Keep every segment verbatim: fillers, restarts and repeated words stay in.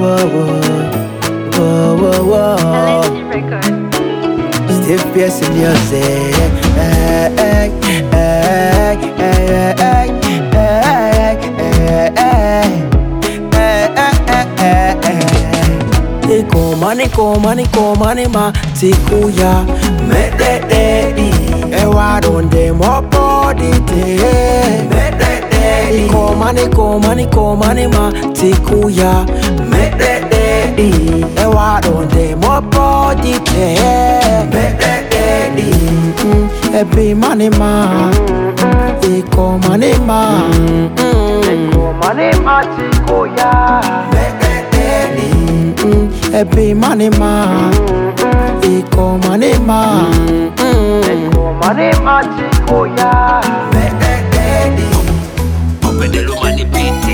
whoa, whoa, whoa, whoa, whoa. Alexi Records. Steve Pierce music. Hey, hey, hey, hey, hey, hey, hey, hey, hey, hey. Niko mani ko mani ko mani ma tikuya me de de di e wa donde mo body de me de de di ko mani ko mani ko mani ma tikuya me de de di e wa donde mo body de me de de di e be mani ma e ko mani ma e ko mani ma tikuya me de de di Happy money ma, iko money ma, iko money ma chico ya. Daddy, open the money pity.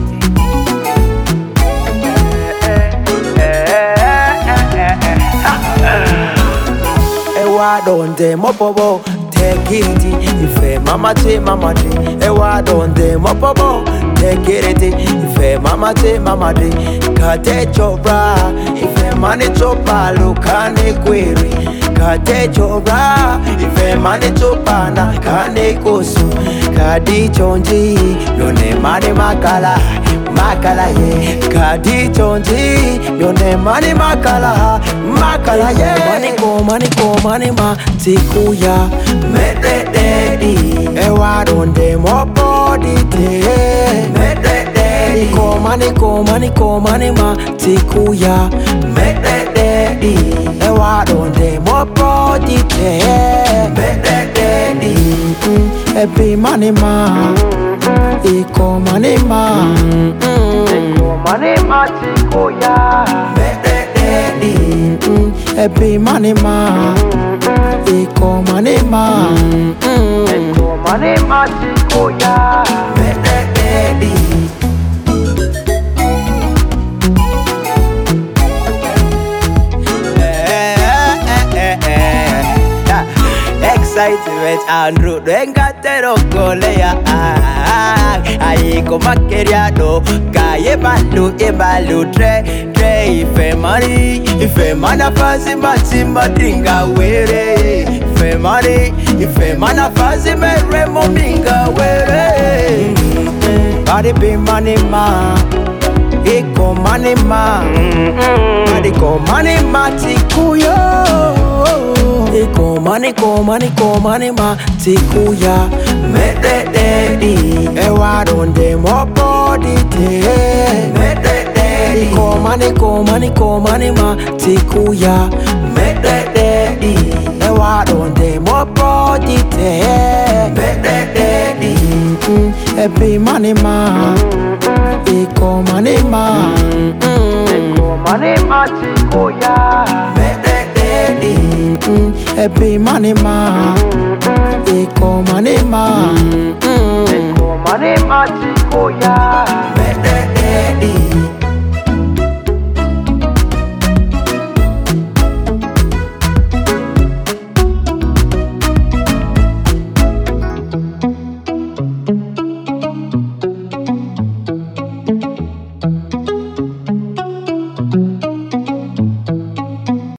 Ewa donde mopobo, take it. Ife mama che mama de, ewa donde mopobo, take it. Ife mama che mama de, kate chobra. Ife mani chopa lukane kweri, kate chobra. Ife mani chopa na kane kosu, kadi chonji, yone mani makala. Makala ye, kadi chonji, yone mani makala, makala ye. Mani ko mani ko mani ma tikuya, me de de di, ewa donde mo body de, me de de di. Ko mani ko mani ko mani ma tikuya, me de de di, ewa donde mo body de, me de de di. Ebi mani ma, iko mani ma. Money ma chico ya, me de de di. Happy money ma, iko money ma, iko money ma chico ya, me de de di. Excitement and road engatero kolea. Ayi koma keriado kaye balu e balu tre tre ife mari ife mana fazi mati madinga were ife mari ife mana fazi mere mominga were body be money ma iko money ma body ko money ma tikuyo iko money ko money ko money ma tikuya me de de di ewa donde mo body de me de de di ko money ko money ko money ma tikuya me de de di ewa donde mo body de me de de di happy money ma iko money ma iko money ma tikuya me de de di happy money ma iko money ma iko money ma